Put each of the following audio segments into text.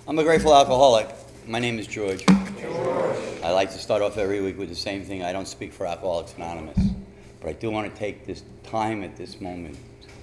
I'm a grateful alcoholic. My name is George. I like to start off every week with the same thing. I don't speak for Alcoholics Anonymous, but I do want to take this time at this moment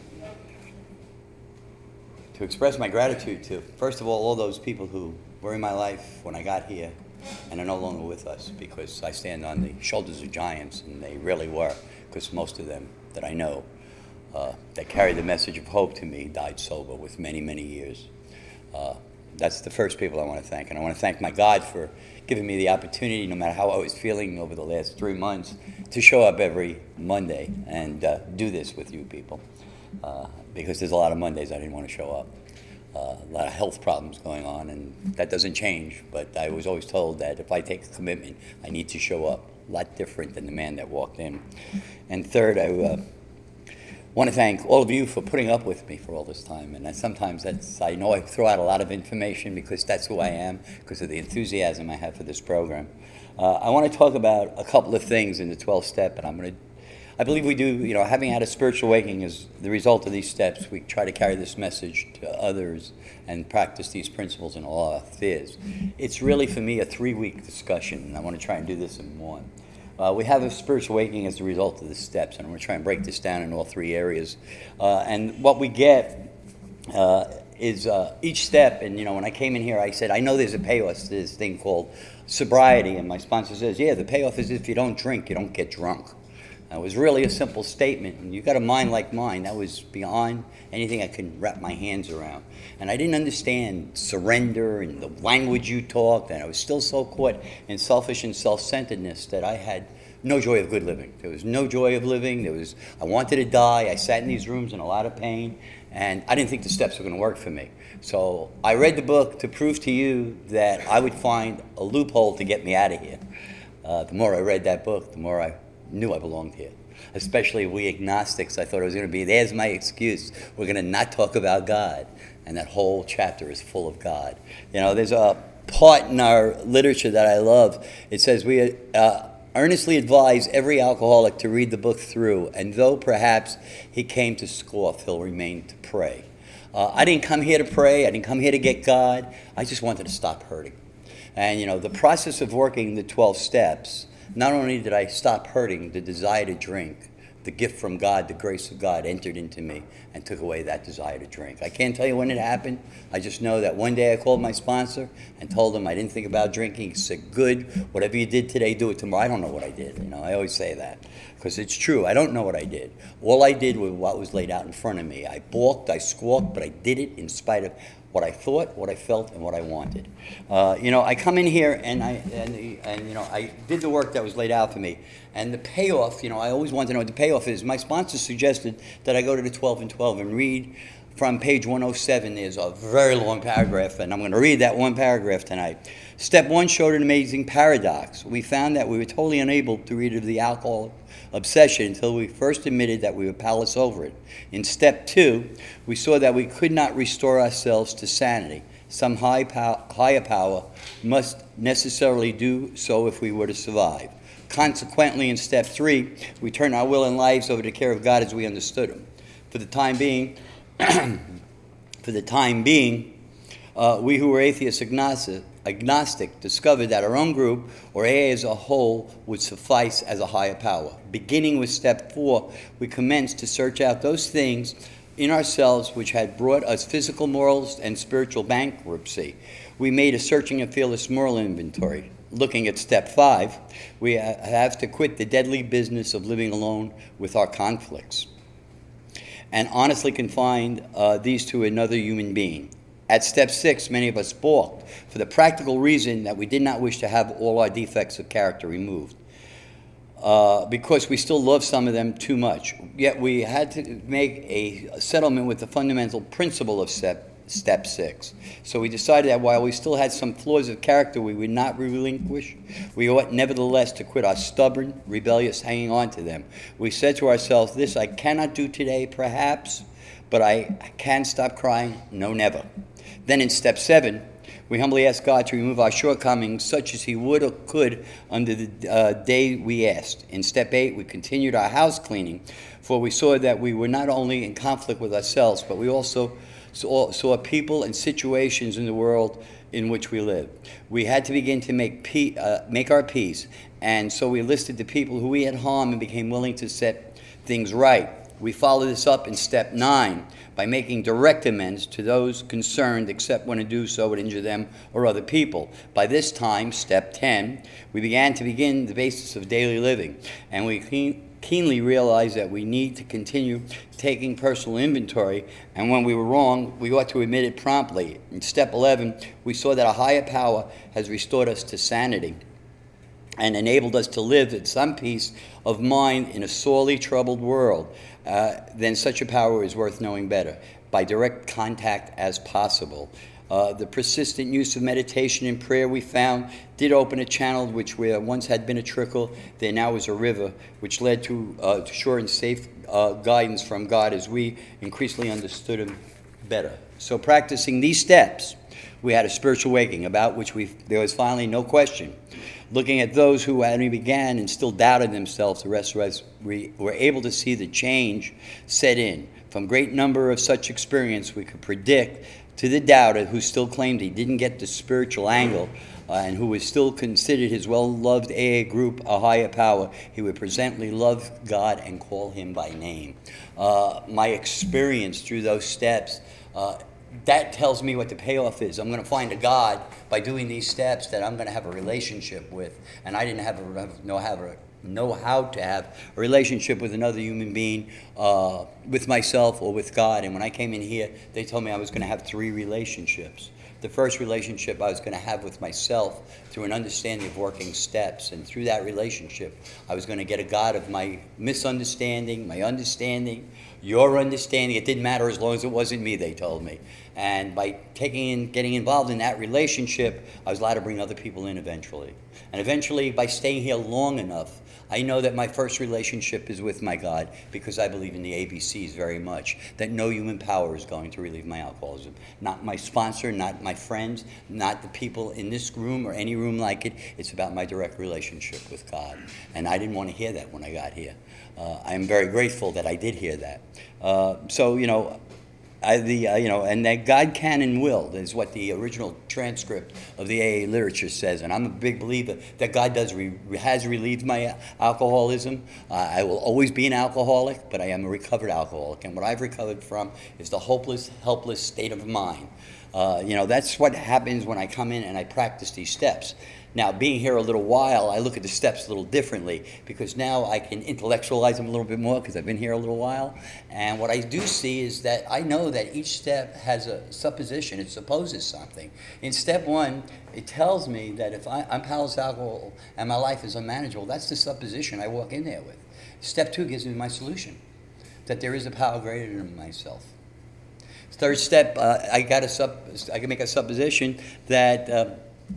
to express my gratitude to, first of all those people who were in my life when I got here and are no longer with us, because I stand on the shoulders of giants, and they really were, because most of them that I know that carried the message of hope to me died sober with many, many years. That's the first people I want to thank. And I want to thank my God for giving me the opportunity, no matter how I was feeling over the last 3 months, to show up every Monday and do this with you people. Because there's a lot of Mondays I didn't want to show up. A lot of health problems going on, and that doesn't change. But I was always told that if I take a commitment, I need to show up. A lot different than the man that walked in. And third, I want to thank all of you for putting up with me for all this time. And sometimes I know I throw out a lot of information because that's who I am, because of the enthusiasm I have for this program. I want to talk about a couple of things in the 12 step, and I believe we do, having had a spiritual awakening is the result of these steps. We try to carry this message to others and practice these principles in all our affairs. It's really, for me, a 3-week discussion, and I want to try and do this in one. We have a spiritual awakening as a result of the steps, and I'm going to try and break this down in all 3 areas. And what we get is each step, and when I came in here, I said, I know there's a payoff to this thing called sobriety, and my sponsor says, yeah, the payoff is if you don't drink, you don't get drunk. It was really a simple statement, and you got a mind like mine. That was beyond anything I could wrap my hands around. And I didn't understand surrender and the language you talked, and I was still so caught in selfish and self-centeredness that I had no joy of good living. There was no joy of living. I wanted to die. I sat in these rooms in a lot of pain, and I didn't think the steps were going to work for me. So I read the book to prove to you that I would find a loophole to get me out of here. The more I read that book, the more I knew I belonged here. Especially we agnostics, I thought it was going to be, there's my excuse. We're going to not talk about God. And that whole chapter is full of God. There's a part in our literature that I love. It says, we earnestly advise every alcoholic to read the book through, and though perhaps he came to scoff, he'll remain to pray. I didn't come here to pray. I didn't come here to get God. I just wanted to stop hurting. And, the process of working the 12 steps, not only did I stop hurting, the desire to drink, the gift from God, the grace of God entered into me and took away that desire to drink. I can't tell you when it happened. I just know that one day I called my sponsor and told him I didn't think about drinking. He said, good, whatever you did today, do it tomorrow. I don't know what I did. I always say that because it's true. I don't know what I did. All I did was what was laid out in front of me. I balked, I squawked, but I did it in spite of what I thought, what I felt, and what I wanted. I come in here and I did the work that was laid out for me. And the payoff, I always wanted to know what the payoff is. My sponsor suggested that I go to the 12 and 12 and read from page 107. There's a very long paragraph, and I'm going to read that one paragraph tonight. Step 1 showed an amazing paradox. We found that we were totally unable to read of the alcohol obsession until we first admitted that we were powerless over it. In step 2, we saw that we could not restore ourselves to sanity. Some higher power must necessarily do so if we were to survive. Consequently, in step 3, we turned our will and lives over to the care of God as we understood Him. For the time being, we who were atheist agnostic discovered that our own group, or AA as a whole, would suffice as a higher power. Beginning with step 4, we commenced to search out those things in ourselves which had brought us physical, moral, and spiritual bankruptcy. We made a searching and fearless moral inventory. Looking at step 5, we have to quit the deadly business of living alone with our conflicts and honestly confine these to another human being. At step 6, many of us balked for the practical reason that we did not wish to have all our defects of character removed because we still love some of them too much. Yet we had to make a settlement with the fundamental principle of step 6. So we decided that while we still had some flaws of character we would not relinquish, we ought nevertheless to quit our stubborn, rebellious hanging on to them. We said to ourselves, this I cannot do today, perhaps, but I can stop crying, no, never. Then in step 7, we humbly asked God to remove our shortcomings such as He would or could under the day we asked. In step 8, we continued our house cleaning, for we saw that we were not only in conflict with ourselves, but we also saw people and situations in the world in which we live. We had to begin to make our peace, and so we listed the people who we had harmed and became willing to set things right. We followed this up in step 9 by making direct amends to those concerned, except when to do so would injure them or other people. By this time, step 10, we began the basis of daily living, and we keenly realized that we need to continue taking personal inventory, and when we were wrong, we ought to admit it promptly. In step 11, we saw that a higher power has restored us to sanity and enabled us to live at some peace of mind in a sorely troubled world. Then such a power is worth knowing better, by direct contact as possible. The persistent use of meditation and prayer we found did open a channel which where once had been a trickle, there now is a river, which led to sure and safe guidance from God as we increasingly understood Him better. So practicing these steps, we had a spiritual awakening about which there was finally no question. Looking at those who only began and still doubted themselves, the rest of us, we were able to see the change set in. From great number of such experience, we could predict to the doubter who still claimed he didn't get the spiritual angle and who was still considered his well-loved AA group a higher power, he would presently love God and call Him by name. My experience through those steps, that tells me what the payoff is. I'm going to find a God by doing these steps that I'm going to have a relationship with. And I didn't know how to have a relationship with another human being, with myself or with God. And when I came in here, they told me I was going to have 3 relationships. The first relationship I was going to have with myself through an understanding of working steps. And through that relationship, I was going to get a God of my misunderstanding, my understanding, your understanding. It didn't matter as long as it wasn't me, they told me. And by getting involved in that relationship, I was allowed to bring other people in eventually. And eventually, by staying here long enough, I know that my first relationship is with my God because I believe in the ABCs very much, that no human power is going to relieve my alcoholism. Not my sponsor, not my friends, not the people in this room or any room like it. It's about my direct relationship with God. And I didn't want to hear that when I got here. I'm very grateful that I did hear that. And that God can and will is what the original transcript of the AA literature says. And I'm a big believer that God has relieved my alcoholism. I will always be an alcoholic, but I am a recovered alcoholic. And what I've recovered from is the hopeless, helpless state of mind. That's what happens when I come in and I practice these steps. Now, being here a little while, I look at the steps a little differently because now I can intellectualize them a little bit more because I've been here a little while. And what I do see is that I know that each step has a supposition. It supposes something. In step 1, it tells me that if I'm powerless alcohol and my life is unmanageable, that's the supposition I walk in there with. Step 2 gives me my solution, that there is a power greater than myself. Third step, I can make a supposition that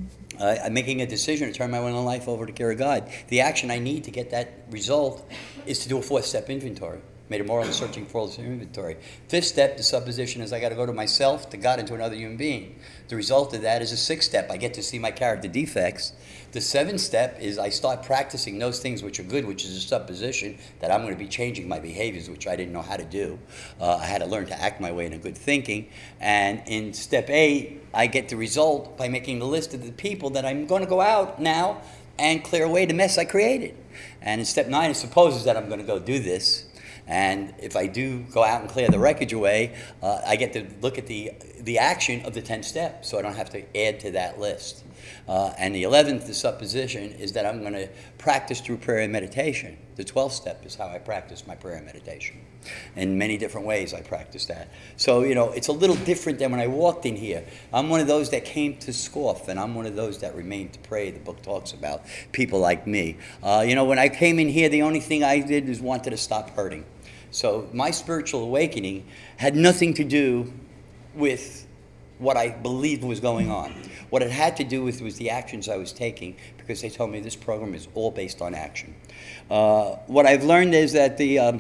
I'm making a decision to turn my will and life over to care of God. The action I need to get that result is to do a 4-step inventory. Made a moral searching for this inventory. 5th step, the supposition is I got to go to myself, to God, and to another human being. The result of that is a 6th step. I get to see my character defects. The 7th step is I start practicing those things which are good, which is a supposition that I'm going to be changing my behaviors, which I didn't know how to do. I had to learn to act my way into good thinking. And in step 8, I get the result by making the list of the people that I'm going to go out now and clear away the mess I created. And in step 9, it supposes that I'm going to go do this. And if I do go out and clear the wreckage away, I get to look at the action of the 10 steps, so I don't have to add to that list. And the 11th, the supposition, is that I'm going to practice through prayer and meditation. The 12th step is how I practice my prayer and meditation. In many different ways I practice that. So, it's a little different than when I walked in here. I'm one of those that came to scoff, and I'm one of those that remained to pray. The book talks about people like me. When I came in here, the only thing I did is wanted to stop hurting. So my spiritual awakening had nothing to do with what I believed was going on. What it had to do with was the actions I was taking, because they told me this program is all based on action. What I've learned is that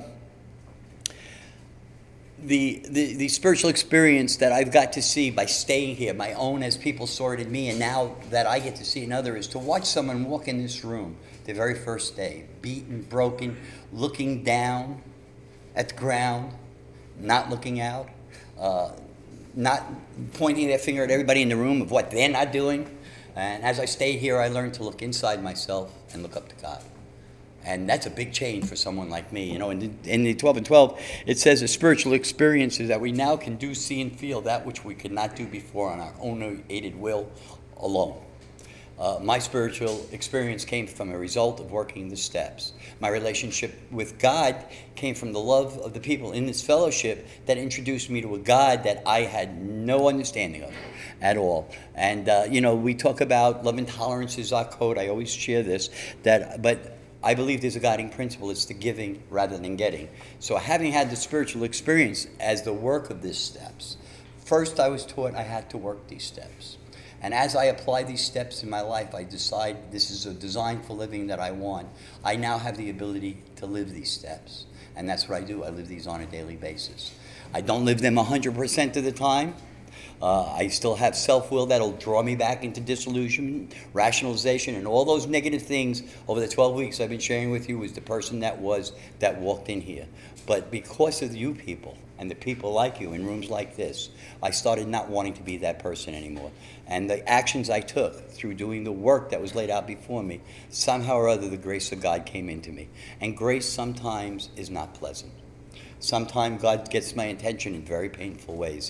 the spiritual experience that I've got to see by staying here, my own as people sorted me, and now that I get to see another, is to watch someone walk in this room the very first day, beaten, broken, looking down at the ground, not looking out. not pointing their finger at everybody in the room of what they're not doing. And as I stayed here, I learned to look inside myself and look up to God. And that's a big change for someone like me. You know, in the 12 and 12, it says a spiritual experience is that we now can do, see, and feel that which we could not do before on our own aided will alone. My spiritual experience came from a result of working the steps. My relationship with God came from the love of the people in this fellowship that introduced me to a God that I had no understanding of at all. And, we talk about love and tolerance is our code. I always share this. But I believe there's a guiding principle. It's the giving rather than getting. So having had the spiritual experience as the work of these steps, first I was taught I had to work these steps. And as I apply these steps in my life, I decide this is a design for living that I want. I now have the ability to live these steps. And that's what I do. I live these on a daily basis. I don't live them 100% of the time. I still have self-will that'll draw me back into disillusionment, rationalization, and all those negative things over the 12 weeks I've been sharing with you was the person that walked in here. But because of you people and the people like you in rooms like this, I started not wanting to be that person anymore. And the actions I took through doing the work that was laid out before me, somehow or other the grace of God came into me. And grace sometimes is not pleasant. Sometimes God gets my attention in very painful ways.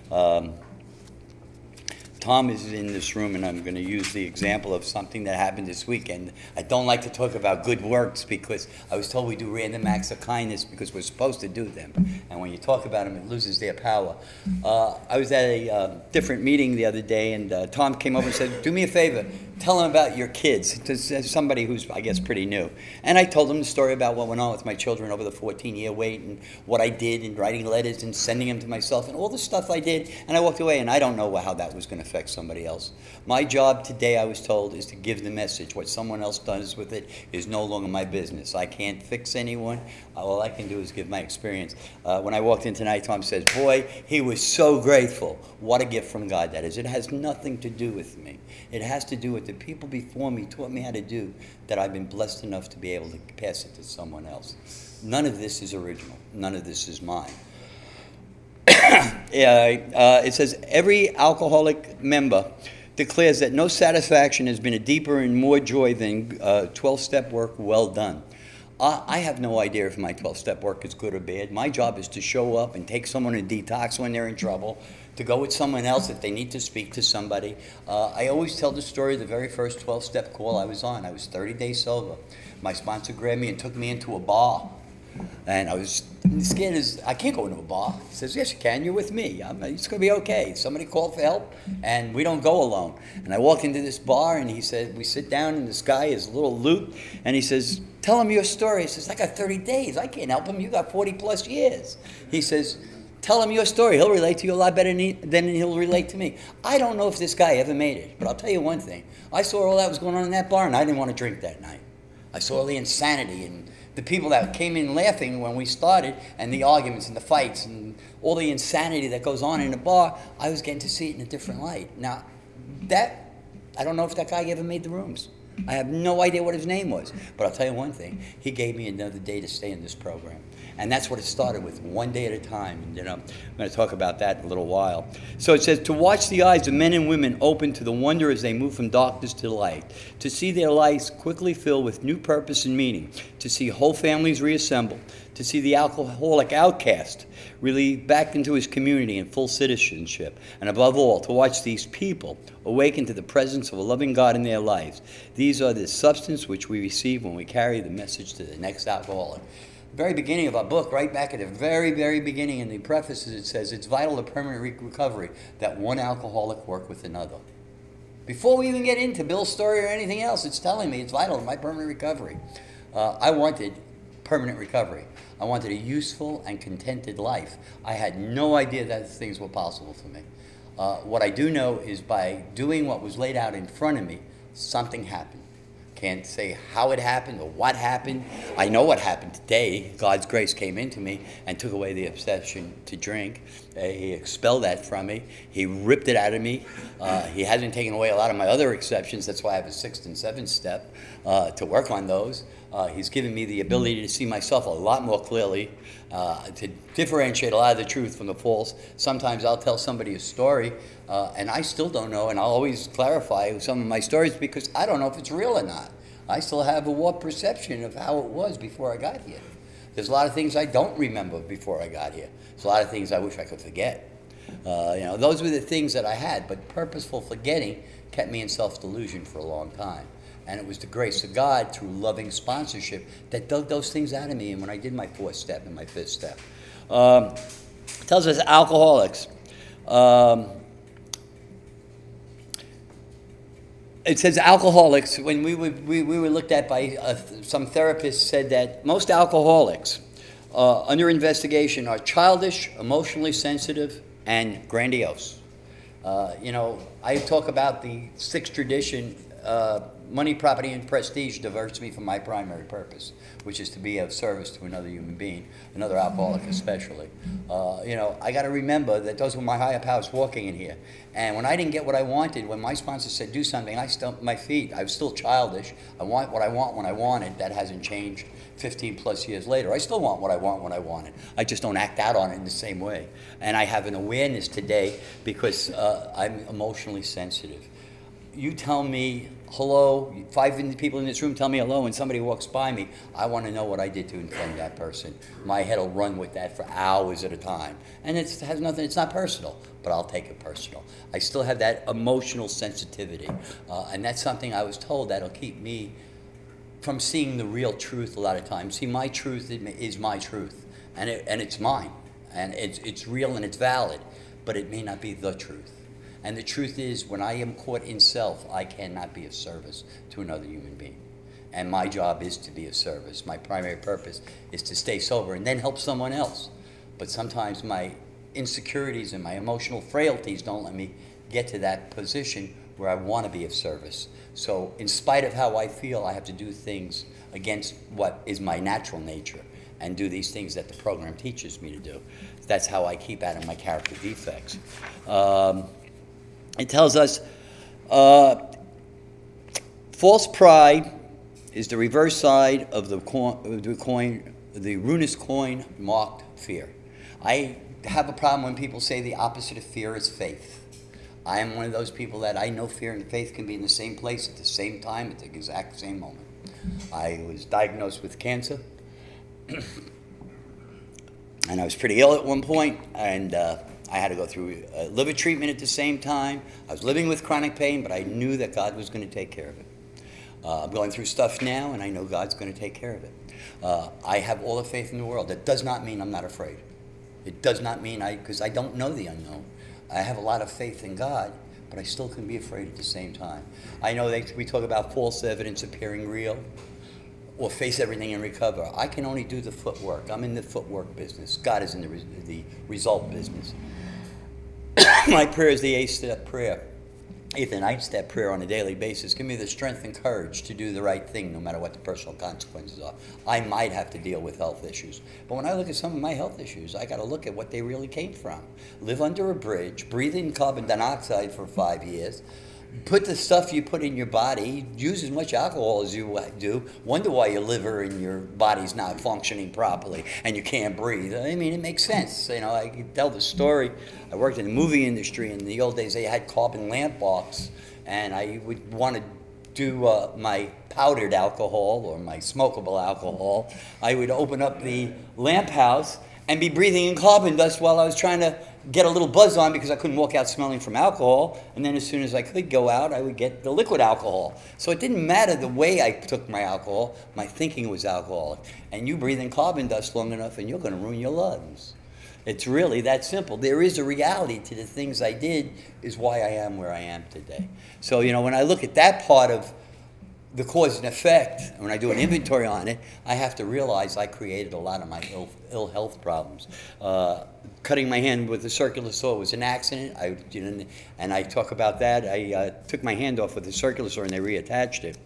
Tom is in this room, and I'm going to use the example of something that happened this weekend. I don't like to talk about good works because I was told we do random acts of kindness because we're supposed to do them. And when you talk about them, it loses their power. I was at a different meeting the other day, and Tom came over and said, do me a favor, tell him about your kids, to somebody who's, I guess, pretty new. And I told him the story about what went on with my children over the 14-year wait and what I did in writing letters and sending them to myself and all the stuff I did. And I walked away, and I don't know how that was going to affect somebody else. My job today, I was told, is to give the message. What someone else does with it is no longer my business. I can't fix anyone. All I can do is give my experience. When I walked in tonight, Tom says, boy, he was so grateful. What a gift from God that is. It has nothing to do with me. It has to do with the people before me taught me how to do that I've been blessed enough to be able to pass it to someone else. None of this is original. None of this is mine. It says, every alcoholic member declares that no satisfaction has been a deeper and more joy than 12-step work well done. I have no idea if my 12-step work is good or bad. My job is to show up and take someone to detox when they're in trouble, to go with someone else if they need to speak to somebody. I always tell the story of the very first 12-step call I was on. I was 30 days sober. My sponsor grabbed me and took me into a bar. And I was scared as I can't go into a bar. He says, yes, you can. You're with me. It's going to be okay. Somebody called for help, and we don't go alone. And I walked into this bar, and he said, we sit down, and this guy is a little loot, and he says, tell him your story. He says, I got 30 days. I can't help him. You got 40-plus years. He says, tell him your story. He'll relate to you a lot better than he'll relate to me. I don't know if this guy ever made it, but I'll tell you one thing. I saw all that was going on in that bar, and I didn't want to drink that night. I saw all the insanity and the people that came in laughing when we started, and the arguments and the fights and all the insanity that goes on in a bar. I was getting to see it in a different light. Now, I don't know if that guy ever made the rooms. I have no idea what his name was. But I'll tell you one thing. He gave me another day to stay in this program. And that's what it started with, one day at a time. And I'm going to talk about that in a little while. So it says, to watch the eyes of men and women open to the wonder as they move from darkness to light, to see their lives quickly fill with new purpose and meaning, to see whole families reassemble, to see the alcoholic outcast relieved back into his community in full citizenship, and above all, to watch these people awaken to the presence of a loving God in their lives. These are the substance which we receive when we carry the message to the next alcoholic. Very beginning of our book, right back at the very, very beginning in the prefaces, it says, it's vital to permanent recovery that one alcoholic work with another. Before we even get into Bill's story or anything else, it's telling me it's vital to my permanent recovery. I wanted permanent recovery. I wanted a useful and contented life. I had no idea that things were possible for me. What I do know is by doing what was laid out in front of me, something happened. Can't say how it happened or what happened. I know what happened today. God's grace came into me and took away the obsession to drink. He expelled that from me. He ripped it out of me. He hasn't taken away a lot of my other exceptions. That's why I have a 6th and 7th step to work on those. He's given me the ability to see myself a lot more clearly, to differentiate a lot of the truth from the false. Sometimes I'll tell somebody a story, and I still don't know, and I'll always clarify some of my stories because I don't know if it's real or not. I still have a warped perception of how it was before I got here. There's a lot of things I don't remember before I got here. There's a lot of things I wish I could forget. Those were the things that I had, but purposeful forgetting kept me in self-delusion for a long time. And it was the grace of God through loving sponsorship that dug those things out of me. And when I did my 4th step and my 5th step, tells us alcoholics. It says alcoholics, when we were looked at by some therapists said that most alcoholics under investigation are childish, emotionally sensitive, and grandiose. I talk about the 6th tradition, money, property, and prestige diverts me from my primary purpose, which is to be of service to another human being, another alcoholic especially. I got to remember that those were my higher powers walking in here. And when I didn't get what I wanted, when my sponsor said do something, I stumped my feet. I was still childish. I want what I want when I want it. That hasn't changed 15 plus years later. I still want what I want when I want it. I just don't act out on it in the same way. And I have an awareness today because I'm emotionally sensitive. You tell me hello, 5 people in this room tell me hello, and somebody walks by me, I want to know what I did to offend that person. My head will run with that for hours at a time. And it has nothing, it's not personal, but I'll take it personal. I still have that emotional sensitivity. And that's something I was told that'll keep me from seeing the real truth a lot of times. See, my truth is my truth, and it's mine. And it's real and it's valid, but it may not be the truth. And the truth is, when I am caught in self, I cannot be of service to another human being. And my job is to be of service. My primary purpose is to stay sober and then help someone else. But sometimes my insecurities and my emotional frailties don't let me get to that position where I want to be of service. So in spite of how I feel, I have to do things against what is my natural nature and do these things that the program teaches me to do. That's how I keep out of my character defects. It tells us false pride is the reverse side of the runest coin marked fear. I have a problem when people say the opposite of fear is faith. I am one of those people that I know fear and faith can be in the same place at the same time at the exact same moment. I was diagnosed with cancer, and I was pretty ill at one point, and I had to go through liver treatment at the same time. I was living with chronic pain, but I knew that God was going to take care of it. I'm going through stuff now, and I know God's going to take care of it. I have all the faith in the world. That does not mean I'm not afraid. It does not mean because I don't know the unknown. I have a lot of faith in God, but I still can be afraid at the same time. I know we talk about false evidence appearing real, or face everything and recover. I can only do the footwork. I'm in the footwork business. God is in the result business. My prayer is the 8th-step prayer. 8th and 9th-step prayer on a daily basis. Give me the strength and courage to do the right thing no matter what the personal consequences are. I might have to deal with health issues. But when I look at some of my health issues, I got to look at what they really came from. Live under a bridge, breathe in carbon dioxide for 5 years, put the stuff you put in your body, use as much alcohol as you do, wonder why your liver and your body's not functioning properly and you can't breathe. I mean, it makes sense. I can tell the story. I worked in the movie industry. In the old days, they had carbon lamp box, and I would want to do my powdered alcohol or my smokable alcohol. I would open up the lamp house and be breathing in carbon dust while I was trying to get a little buzz on because I couldn't walk out smelling from alcohol. And then as soon as I could go out, I would get the liquid alcohol. So it didn't matter the way I took my alcohol. My thinking was alcoholic. And you breathe in carbon dust long enough and you're going to ruin your lungs. It's really that simple. There is a reality to the things I did is why I am where I am today. So, when I look at that part of the cause and effect, when I do an inventory on it, I have to realize I created a lot of my ill health problems. Cutting my hand with a circular saw was an accident, and I talk about that. I took my hand off with a circular saw and they reattached it.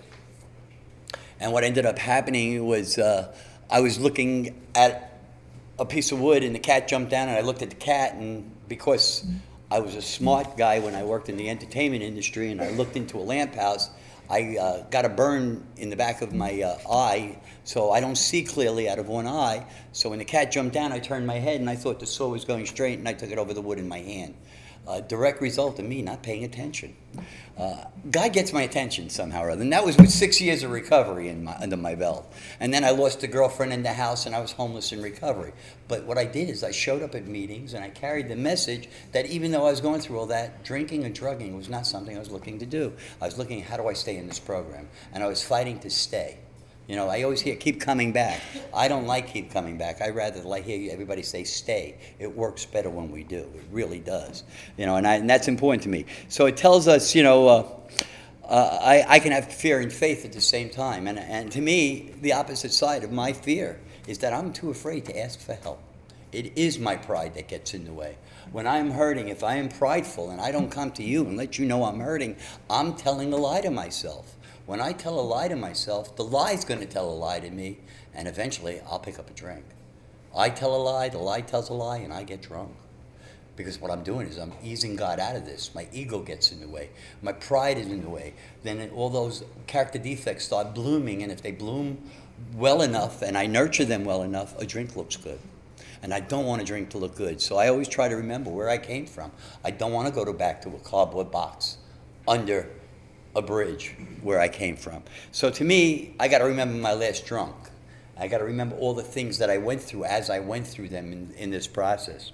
And what ended up happening was I was looking at a piece of wood and the cat jumped down, and I looked at the cat, and because I was a smart guy when I worked in the entertainment industry and I looked into a lamp house, I got a burn in the back of my eye, so I don't see clearly out of one eye. So when the cat jumped down, I turned my head and I thought the saw was going straight, and I took it over the wood in my hand. Direct result of me not paying attention. God gets my attention somehow or other. And that was with 6 years of recovery under my belt. And then I lost a girlfriend in the house, and I was homeless in recovery. But what I did is I showed up at meetings, and I carried the message that even though I was going through all that, drinking and drugging was not something I was looking to do. I was looking at how do I stay in this program. And I was fighting to stay. You know, I always hear, keep coming back. I don't like keep coming back. I rather hear everybody say stay. It works better when we do. It really does. You know, and that's important to me. So it tells us, you know, I can have fear and faith at the same time. And to me, the opposite side of my fear is that I'm too afraid to ask for help. It is my pride that gets in the way. When I'm hurting, if I am prideful and I don't come to you and let you know I'm hurting, I'm telling a lie to myself. When I tell a lie to myself, the lie's going to tell a lie to me, and eventually I'll pick up a drink. I tell a lie, the lie tells a lie, and I get drunk. Because what I'm doing is I'm easing God out of this. My ego gets in the way. My pride is in the way. Then all those character defects start blooming, and if they bloom well enough and I nurture them well enough, a drink looks good. And I don't want a drink to look good. So I always try to remember where I came from. I don't want to go back to a cardboard box under a bridge where I came from. So to me, I got to remember my last drunk. I got to remember all the things that I went through as I went through them in this process.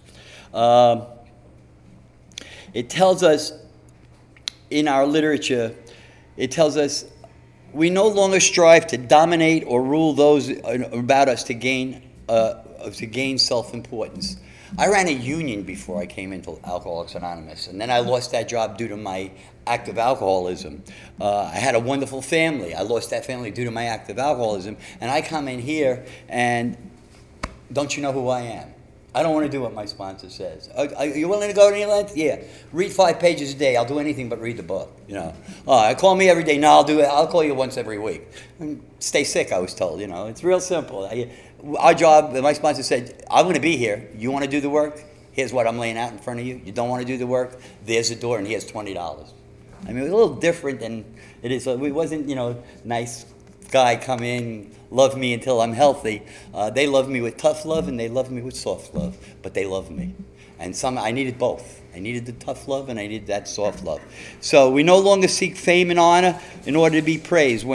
It tells us in our literature, it tells us we no longer strive to dominate or rule those about us to gain self-importance. I ran a union before I came into Alcoholics Anonymous, and then I lost that job due to my active alcoholism. I had a wonderful family. I lost that family due to my active alcoholism, and I come in here, and don't you know who I am? I don't want to do what my sponsor says. Are you willing to go to any length? Yeah. Read 5 pages a day. I'll do anything but read the book. You know. Call me every day. No, I'll do it. I'll call you once every week. And stay sick, I was told. You know, it's real simple. Our job, my sponsor said, I'm going to be here. You want to do the work? Here's what I'm laying out in front of you. You don't want to do the work? There's the door, and here's $20. I mean, it was a little different than it is. It wasn't, you know, nice guy come in, love me until I'm healthy. They love me with tough love, and they love me with soft love. But they love me. And I needed both. I needed the tough love, and I needed that soft love. So we no longer seek fame and honor in order to be praised.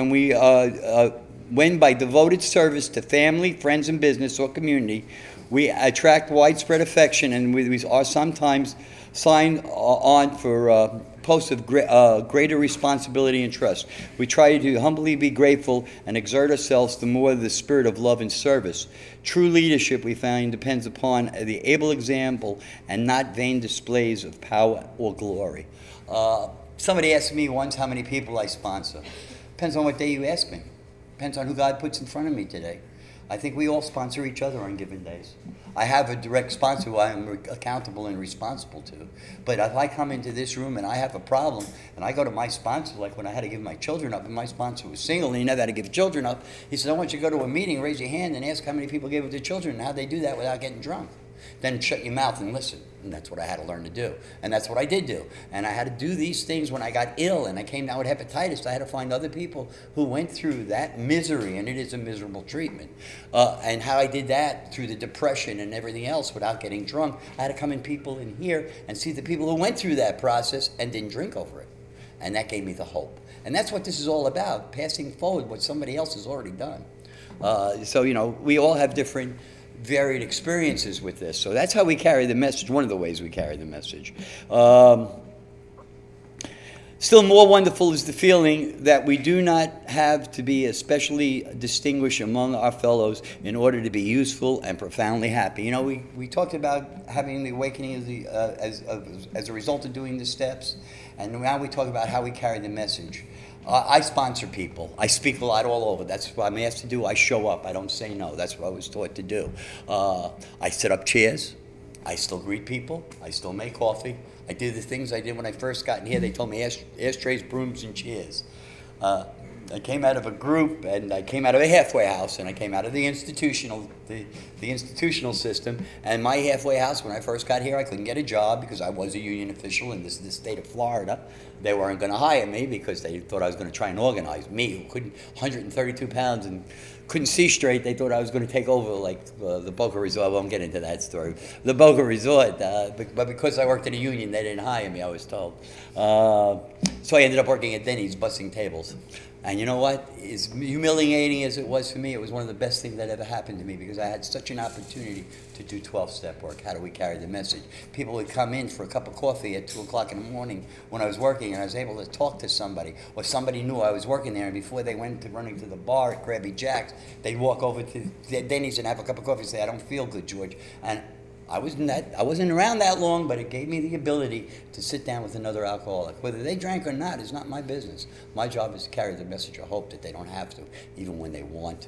When by devoted service to family, friends, and business or community, we attract widespread affection, and we are sometimes signed on for posts of greater responsibility and trust. We try to humbly be grateful and exert ourselves the more the spirit of love and service. True leadership, we find, depends upon the able example and not vain displays of power or glory. Somebody asked me once how many people I sponsor. Depends on what day you ask me. Depends on who God puts in front of me today. I think we all sponsor each other on given days. I have a direct sponsor who I am accountable and responsible to. But if I come into this room and I have a problem and I go to my sponsor, like when I had to give my children up, and my sponsor was single and he never had to give children up, he said, I want you to go to a meeting, raise your hand, and ask how many people gave up their children and how they do that without getting drunk. Then shut your mouth and listen. And that's what I had to learn to do. And that's what I did do. And I had to do these things when I got ill and I came down with hepatitis. I had to find other people who went through that misery, and it is a miserable treatment. And how I did that through the depression and everything else without getting drunk. I had to come in people in here and see the people who went through that process and didn't drink over it. And that gave me the hope. And that's what this is all about, passing forward what somebody else has already done. So, you know, we all have different varied experiences with this. So that's how we carry the message, one of the ways we carry the message. Still more wonderful is the feeling that we do not have to be especially distinguished among our fellows in order to be useful and profoundly happy. You know, we talked about having the awakening as a result of doing the steps, and now we talk about how we carry the message. I sponsor people. I speak a lot all over. That's what I'm asked to do. I show up. I don't say no. That's what I was taught to do. I set up chairs. I still greet people. I still make coffee. I do the things I did when I first got in here. They told me ashtrays, brooms, and chairs. I came out of a group, and I came out of a halfway house, and I came out of the institutional system. And my halfway house, when I first got here, I couldn't get a job because I was a union official in the state of Florida. They weren't going to hire me because they thought I was going to try and organize me, who couldn't, 132 pounds and couldn't see straight. They thought I was going to take over like the Boca Resort. I won't get into that story. The Boca Resort, but because I worked in a union, they didn't hire me, I was told. So I ended up working at Denny's, bussing tables. And you know what? As humiliating as it was for me, it was one of the best things that ever happened to me because I had such an opportunity to do 12-step work. How do we carry the message? People would come in for a cup of coffee at 2 o'clock in the morning when I was working, and I was able to talk to somebody, or somebody knew I was working there, and before they went to running to the bar at Krabby Jack's, they'd walk over to Denny's and have a cup of coffee and say, "I don't feel good, George." And I wasn't around that long, but it gave me the ability to sit down with another alcoholic. Whether they drank or not is not my business. My job is to carry the message of hope that they don't have to, even when they want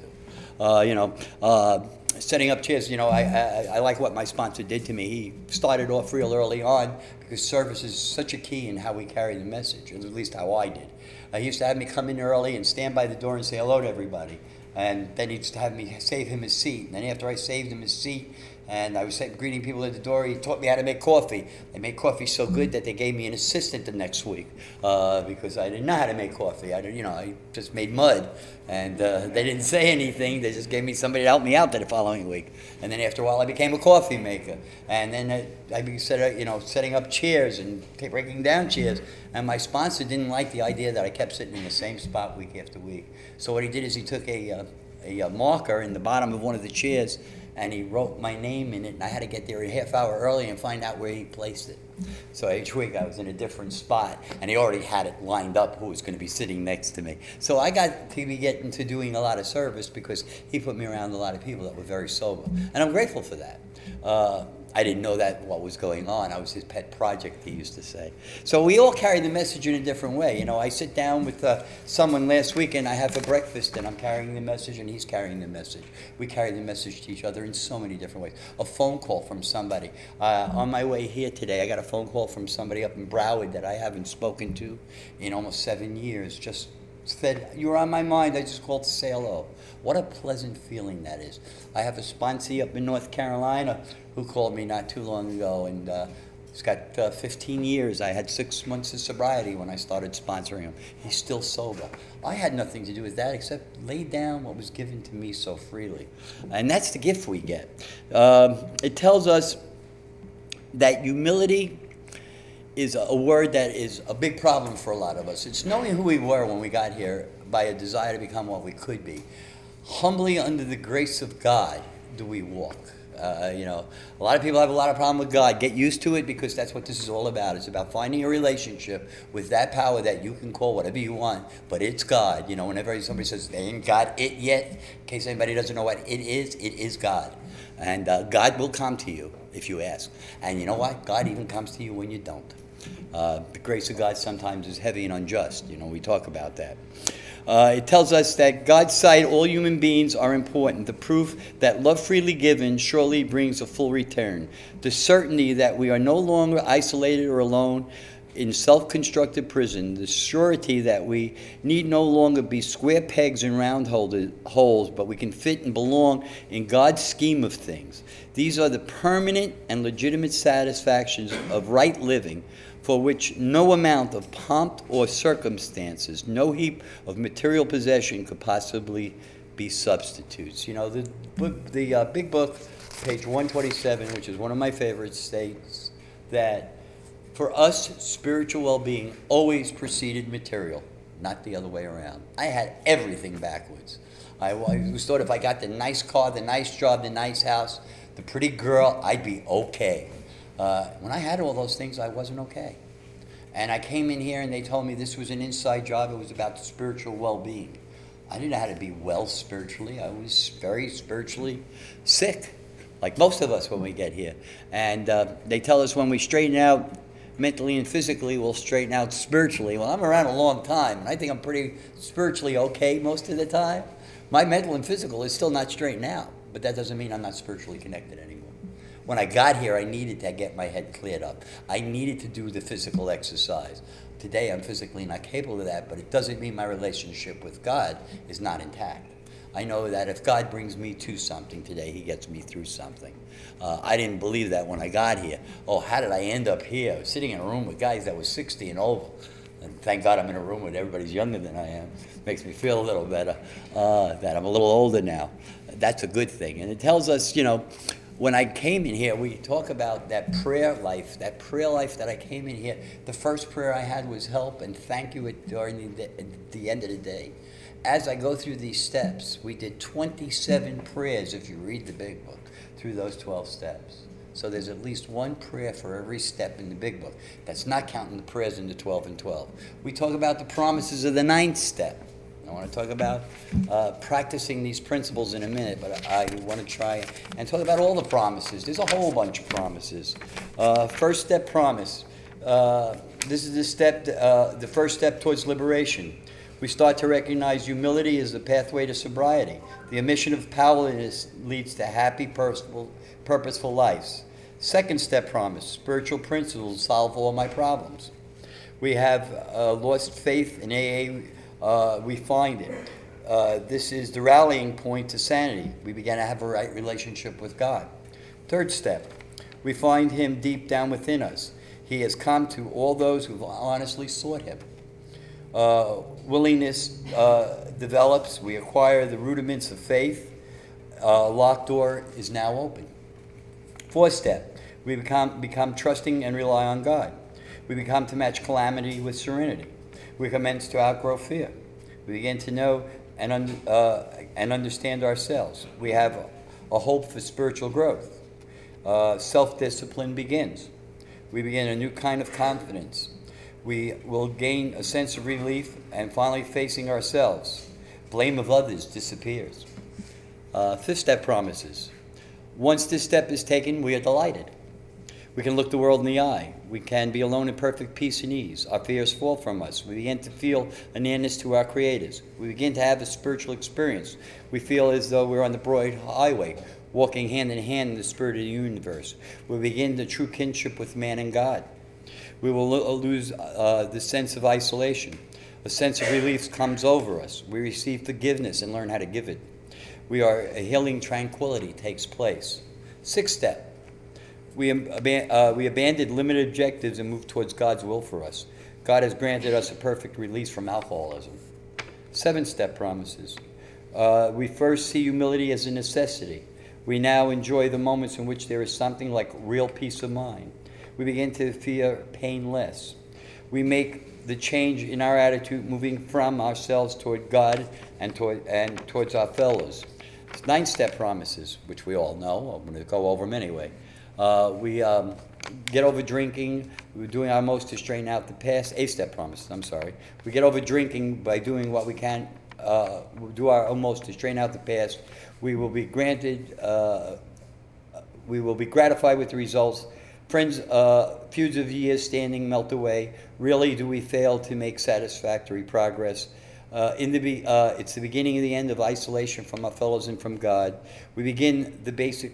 to. Setting up chairs, I like what my sponsor did to me. He started off real early on because service is such a key in how we carry the message, at least how I did. He used to have me come in early and stand by the door and say hello to everybody. And then he'd have me save him his seat. And then after I saved him his seat, and I was greeting people at the door, he taught me how to make coffee. They made coffee so good that they gave me an assistant the next week because I didn't know how to make coffee. I just made mud, and they didn't say anything. They just gave me somebody to help me out the following week. And then after a while, I became a coffee maker. And then I setting up chairs and breaking down chairs. And my sponsor didn't like the idea that I kept sitting in the same spot week after week. So what he did is he took a marker in the bottom of one of the chairs, and he wrote my name in it, and I had to get there a half hour early and find out where he placed it. So each week I was in a different spot, and he already had it lined up who was going to be sitting next to me. So I got to be getting to doing a lot of service because he put me around a lot of people that were very sober, and I'm grateful for that. I didn't know that what was going on. I was his pet project, he used to say. So we all carry the message in a different way. I sit down with someone last week and I have a breakfast and I'm carrying the message and he's carrying the message. We carry the message to each other in so many different ways. A phone call from somebody. On my way here today, I got a phone call from somebody up in Broward that I haven't spoken to in almost 7 years. Just said, "You were on my mind. I just called to say hello." What a pleasant feeling that is. I have a sponsee up in North Carolina who called me not too long ago, and he's got 15 years. I had 6 months of sobriety when I started sponsoring him. He's still sober. I had nothing to do with that except lay down what was given to me so freely. And that's the gift we get. It tells us that humility is a word that is a big problem for a lot of us. It's knowing who we were when we got here by a desire to become what we could be. Humbly under the grace of God do we walk. A lot of people have a lot of problem with God. Get used to it because that's what this is all about. It's about finding a relationship with that power that you can call whatever you want, but it's God. Whenever somebody says they ain't got it yet, in case anybody doesn't know what it is God. And God will come to you if you ask. And you know what? God even comes to you when you don't. The grace of God sometimes is heavy and unjust. We talk about that. It tells us that God's sight, all human beings are important. The proof that love freely given surely brings a full return. The certainty that we are no longer isolated or alone in self-constructed prison. The surety that we need no longer be square pegs in round holes, but we can fit and belong in God's scheme of things. These are the permanent and legitimate satisfactions of right living, for which no amount of pomp or circumstances, no heap of material possession could possibly be substitutes. The big book, page 127, which is one of my favorites, states that for us, spiritual well-being always preceded material, not the other way around. I had everything backwards. I was thought if I got the nice car, the nice job, the nice house, the pretty girl, I'd be okay. When I had all those things, I wasn't okay. And I came in here and they told me this was an inside job. It was about spiritual well-being. I didn't know how to be well spiritually. I was very spiritually sick, like most of us when we get here. And they tell us when we straighten out mentally and physically, we'll straighten out spiritually. Well, I'm around a long time, and I think I'm pretty spiritually okay most of the time. My mental and physical is still not straightened out, but that doesn't mean I'm not spiritually connected anymore. When I got here, I needed to get my head cleared up. I needed to do the physical exercise. Today, I'm physically not capable of that, but it doesn't mean my relationship with God is not intact. I know that if God brings me to something today, he gets me through something. I didn't believe that when I got here. Oh, how did I end up here? I was sitting in a room with guys that were 60 and over. And thank God I'm in a room with everybody's younger than I am. Makes me feel a little better that I'm a little older now. That's a good thing. And it tells us, when I came in here, we talk about that prayer life that I came in here. The first prayer I had was help and thank you during the end of the day. As I go through these steps, we did 27 prayers, if you read the big book, through those 12 steps. So there's at least one prayer for every step in the big book. That's not counting the prayers in the 12 and 12. We talk about the promises of the 9th step. I want to talk about practicing these principles in a minute, but I want to try and talk about all the promises. There's a whole bunch of promises. First step promise. This is the first step towards liberation. We start to recognize humility as the pathway to sobriety. The omission of powerlessness leads to happy, purposeful lives. Second step promise. Spiritual principles solve all my problems. We have lost faith in AA. We find it. This is the rallying point to sanity. We begin to have a right relationship with God. Third step. We find him deep down within us. He has come to all those who've honestly sought him. Willingness develops. We acquire the rudiments of faith. Locked door is now open. Fourth step, we become trusting and rely on God. We become to match calamity with serenity. We commence to outgrow fear. We begin to know and understand ourselves. We have a hope for spiritual growth. Self-discipline begins. We begin a new kind of confidence. We will gain a sense of relief and finally facing ourselves. Blame of others disappears. Fifth step promises. Once this step is taken, we are delighted. We can look the world in the eye. We can be alone in perfect peace and ease. Our fears fall from us. We begin to feel a nearness to our creators. We begin to have a spiritual experience. We feel as though we're on the broad highway, walking hand in hand in the spirit of the universe. We begin the true kinship with man and God. We will lose the sense of isolation. A sense of relief comes over us. We receive forgiveness and learn how to give it. A healing tranquility takes place. Sixth step. We abandon limited objectives and move towards God's will for us. God has granted us a perfect release from alcoholism. Seventh step promises. We first see humility as a necessity. We now enjoy the moments in which there is something like real peace of mind. We begin to fear pain less. We make the change in our attitude, moving from ourselves toward God and towards our fellows. 9 step promises, which we all know. I'm going to go over them anyway. We get over drinking. We're doing our most to straighten out the past. 8 step promises. We get over drinking by doing what we can. We'll do our utmost to straighten out the past. We will be granted. We will be gratified with the results. Friends, feuds of years standing melt away. Really, do we fail to make satisfactory progress? It's the beginning of the end of isolation from our fellows and from God. We begin to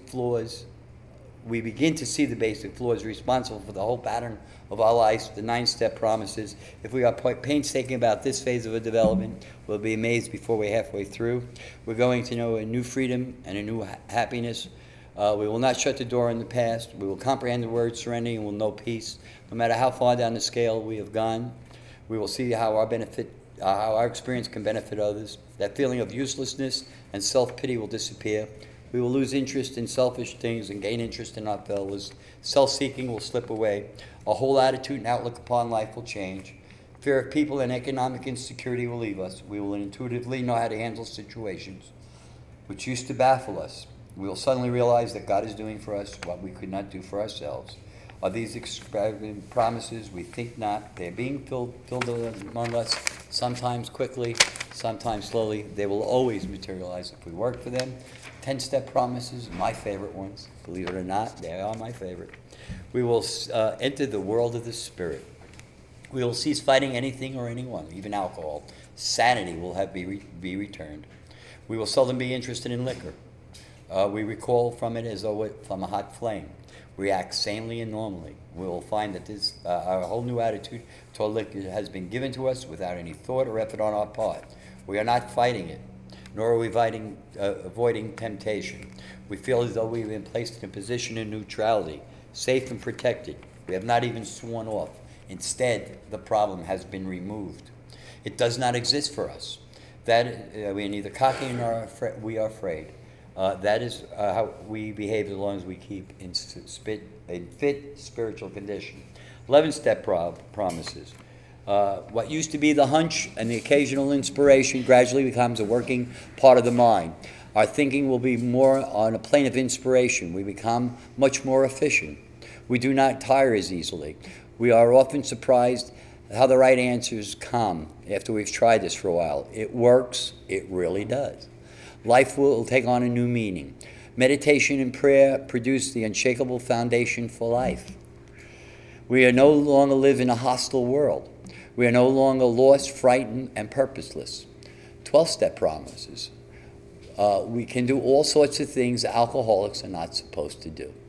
see the basic flaws responsible for the whole pattern of our lives, the 9 step promises. If we are painstaking about this phase of a development, we'll be amazed before we're halfway through. We're going to know a new freedom and a new happiness. We will not shut the door on the past. We will comprehend the word serenity and will know peace. No matter how far down the scale we have gone, we will see how our experience can benefit others. That feeling of uselessness and self-pity will disappear. We will lose interest in selfish things and gain interest in our fellows. Self-seeking will slip away. Our whole attitude and outlook upon life will change. Fear of people and economic insecurity will leave us. We will intuitively know how to handle situations which used to baffle us. We will suddenly realize that God is doing for us what we could not do for ourselves. Are these extravagant promises? We think not. They're being filled among us, sometimes quickly, sometimes slowly. They will always materialize if we work for them. 10-step promises, my favorite ones. Believe it or not, they are my favorite. We will enter the world of the Spirit. We will cease fighting anything or anyone, even alcohol. Sanity will be returned. We will seldom be interested in liquor. We recoil from it as though from a hot flame. We act sanely and normally. We will find that this our whole new attitude toward liquor has been given to us without any thought or effort on our part. We are not fighting it, nor are we avoiding temptation. We feel as though we've been placed in a position of neutrality, safe and protected. We have not even sworn off. Instead, the problem has been removed. It does not exist for us. That we are neither cocky nor we are afraid. That is how we behave as long as we keep in fit spiritual condition. 11-step promises. What used to be the hunch and the occasional inspiration gradually becomes a working part of the mind. Our thinking will be more on a plane of inspiration. We become much more efficient. We do not tire as easily. We are often surprised how the right answers come after we've tried this for a while. It works. It really does. Life will take on a new meaning. Meditation and prayer produce the unshakable foundation for life. We are no longer live in a hostile world. We are no longer lost, frightened, and purposeless. 12-step promises. We can do all sorts of things alcoholics are not supposed to do.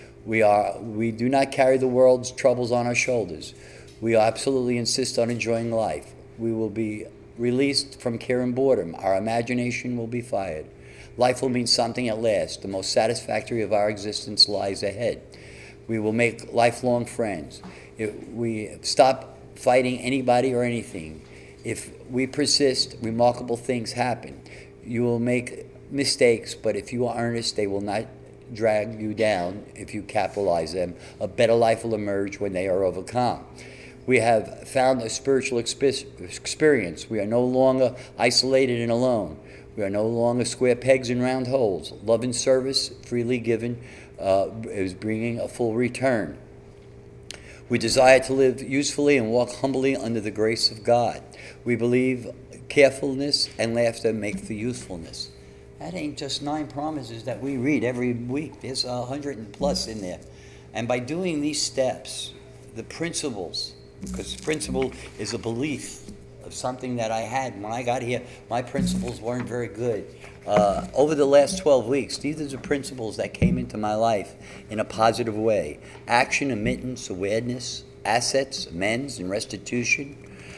We do not carry the world's troubles on our shoulders. We absolutely insist on enjoying life. We will be released from care and boredom. Our imagination will be fired. Life will mean something at last. The most satisfactory of our existence lies ahead. We will make lifelong friends. If we stop fighting anybody or anything, if we persist, remarkable things happen. You will make mistakes, but if you are earnest, they will not drag you down. If you capitalize them, a better life will emerge when they are overcome. We have found a spiritual experience. We are no longer isolated and alone. We are no longer square pegs in round holes. Love and service, freely given, is bringing a full return. We desire to live usefully and walk humbly under the grace of God. We believe carefulness and laughter make for usefulness. That ain't just 9 promises that we read every week. There's 100 and plus in there. And by doing these steps, the principles, because principle is a belief of something that I had when I got here, my principles weren't very good. Over the last 12 weeks, these are the principles that came into my life in a positive way. Action, admittance, awareness, assets, amends, and restitution.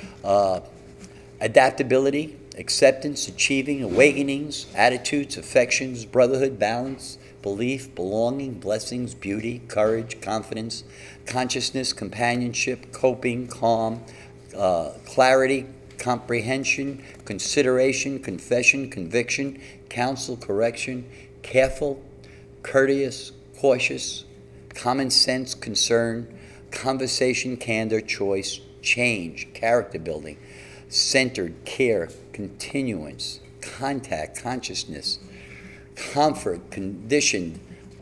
Adaptability, acceptance, achieving, awakenings, attitudes, affections, brotherhood, balance, belief, belonging, blessings, beauty, courage, confidence, consciousness, companionship, coping, calm, clarity, comprehension, consideration, confession, conviction, counsel, correction, careful, courteous, cautious, common sense, concern, conversation, candor, choice, change, character building, centered, care, continuance, contact, consciousness, comfort, conditioned,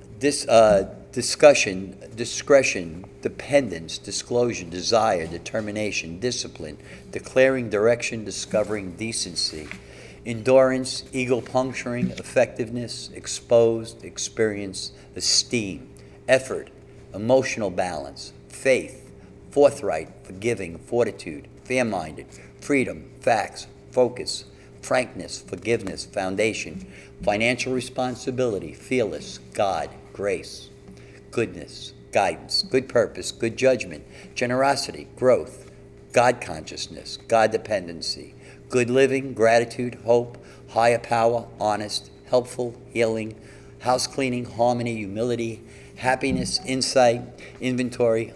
discussion, discretion, dependence, disclosure, desire, determination, discipline, declaring direction, discovering decency, endurance, ego puncturing, effectiveness, exposed, experience, esteem, effort, emotional balance, faith, forthright, forgiving, fortitude, fair-minded, freedom, facts, focus, frankness, forgiveness, foundation, financial responsibility, fearless, God, grace, goodness, guidance, good purpose, good judgment, generosity, growth, God consciousness, God dependency, good living, gratitude, hope, higher power, honest, helpful, healing, house cleaning, harmony, humility, happiness, insight, inventory,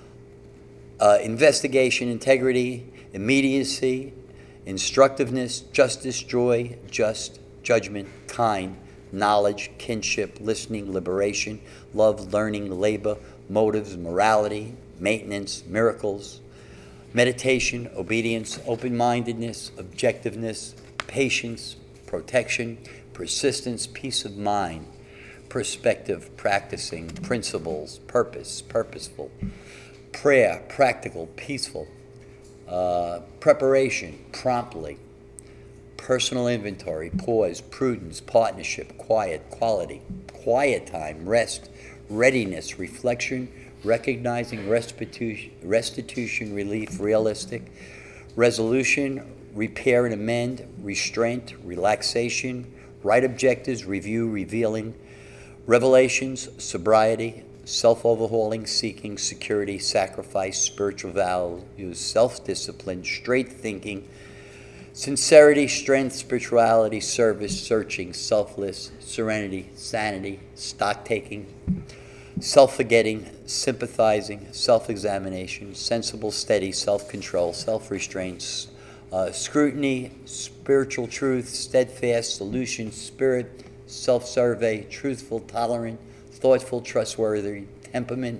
investigation, integrity, immediacy, instructiveness, justice, joy, just, judgment, kind, knowledge, kinship, listening, liberation, love, learning, labor, motives, morality, maintenance, miracles, meditation, obedience, open-mindedness, objectiveness, patience, protection, persistence, peace of mind, perspective, practicing, principles, purpose, purposeful, prayer, practical, peaceful, preparation, promptly, personal inventory, pause, prudence, partnership, quiet, quality, quiet time, rest, readiness, reflection, recognizing, restitution, relief, realistic, resolution, repair and amend, restraint, relaxation, right objectives, review, revealing, revelations, sobriety, self-overhauling, seeking, security, sacrifice, spiritual values, self-discipline, straight thinking, sincerity, strength, spirituality, service, searching, selfless, serenity, sanity, stock-taking, self-forgetting, sympathizing, self-examination, sensible, steady, self-control, self-restraint, scrutiny, spiritual truth, steadfast, solution, spirit, self-survey, truthful, tolerant, thoughtful, trustworthy, temperament,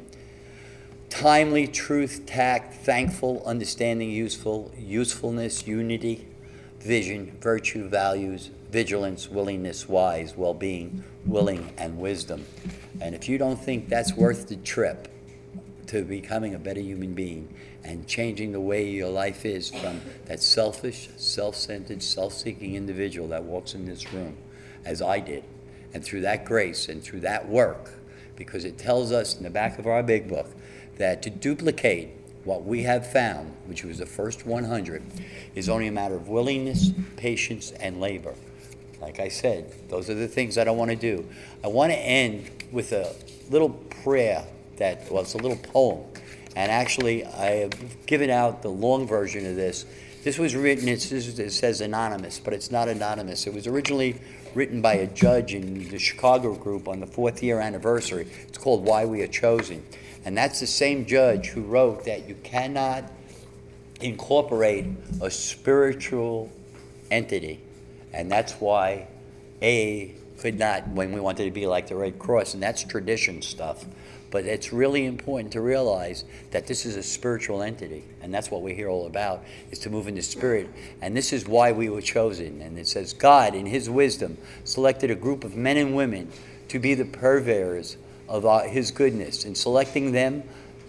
timely, truth, tact, thankful, understanding, useful, usefulness, unity, vision, virtue, values, vigilance, willingness, wise, well-being, willing, and wisdom. And if you don't think that's worth the trip to becoming a better human being and changing the way your life is from that selfish, self-centered, self-seeking individual that walks in this room, as I did, and through that grace and through that work, because it tells us in the back of our big book that to duplicate what we have found, which was the first 100, is only a matter of willingness, patience, and labor. Like I said, those are the things that I want to do. I want to end with a little prayer that was a little poem. And actually, I have given out the long version of this. This was written, it says anonymous, but it's not anonymous. It was originally written by a judge in the Chicago group on the 4th year anniversary. It's called Why We Are Chosen. And that's the same judge who wrote that you cannot incorporate a spiritual entity. And that's why AA could not, when we wanted to be like the Red Cross, and that's tradition stuff. But it's really important to realize that this is a spiritual entity, and that's what we're here all about, is to move in the spirit. And this is why we were chosen. And it says, God, in his wisdom, selected a group of men and women to be the purveyors of his goodness, and selecting them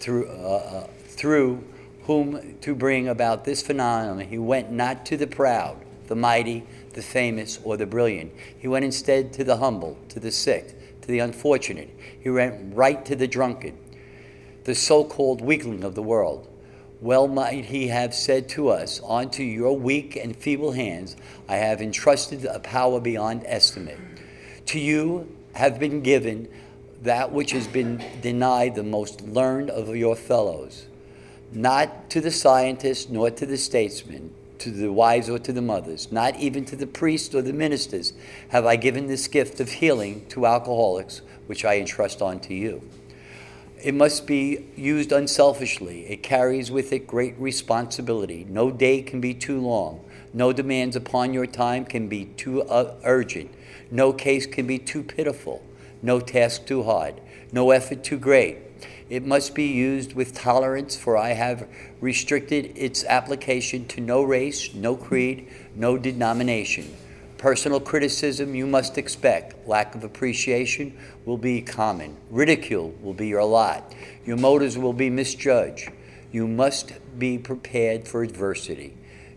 through whom to bring about this phenomenon. He went not to the proud, the mighty, the famous, or the brilliant. He went instead to the humble, to the sick, to the unfortunate. He went right to the drunkard, the so-called weakling of the world. Well might he have said to us, unto your weak and feeble hands I have entrusted a power beyond estimate. To you have been given that which has been denied the most learned of your fellows. Not to the scientists, nor to the statesmen, to the wives or to the mothers, not even to the priests or the ministers, have I given this gift of healing to alcoholics, which I entrust unto you. It must be used unselfishly. It carries with it great responsibility. No day can be too long. No demands upon your time can be too urgent. No case can be too pitiful. No task too hard. No effort too great. It must be used with tolerance, for I have restricted its application to no race, no creed, no denomination. Personal criticism you must expect. Lack of appreciation will be common. Ridicule will be your lot. Your motives will be misjudged. You must be prepared for adversity.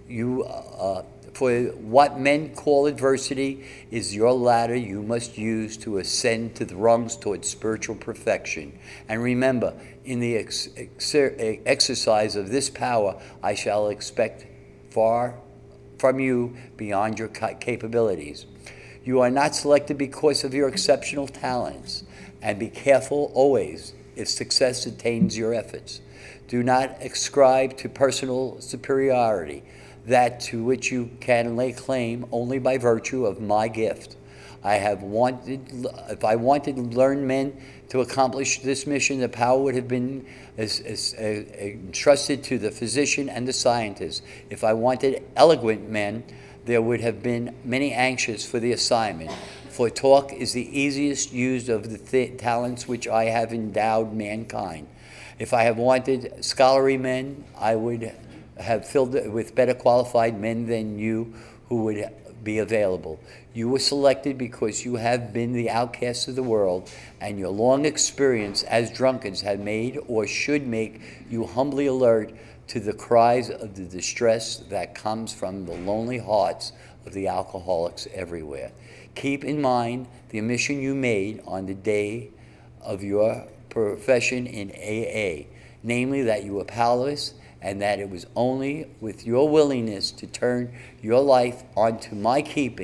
For what men call adversity is your ladder you must use to ascend to the rungs towards spiritual perfection. And remember, in the exercise of this power, I shall expect far from you beyond your capabilities. You are not selected because of your exceptional talents, and be careful always if success attains your efforts. Do not ascribe to personal superiority that to which you can lay claim only by virtue of my gift. If I wanted to learn men to accomplish this mission, the power would have been entrusted to the physician and the scientist. If I wanted eloquent men, there would have been many anxious for the assignment. For talk is the easiest used of the talents which I have endowed mankind. If I have wanted scholarly men, I would have filled it with better qualified men than you who would be available. You were selected because you have been the outcasts of the world, and your long experience as drunkards had made or should make you humbly alert to the cries of the distress that comes from the lonely hearts of the alcoholics everywhere. Keep in mind the omission you made on the day of your profession in AA, namely that you were powerless, and that it was only with your willingness to turn your life onto my keeping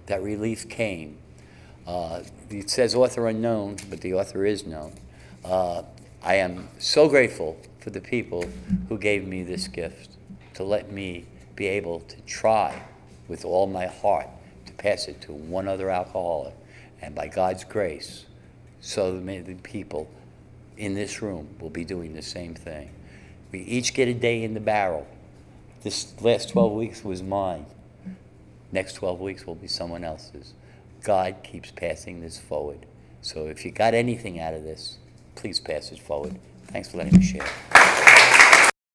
that relief came. It says author unknown, but the author is known. I am so grateful for the people who gave me this gift to let me be able to try with all my heart to pass it to one other alcoholic. And by God's grace, so many people in this room will be doing the same thing. We each get a day in the barrel. This last 12 weeks was mine. Next 12 weeks will be someone else's. God keeps passing this forward. So if you got anything out of this, please pass it forward. Thanks for letting me share.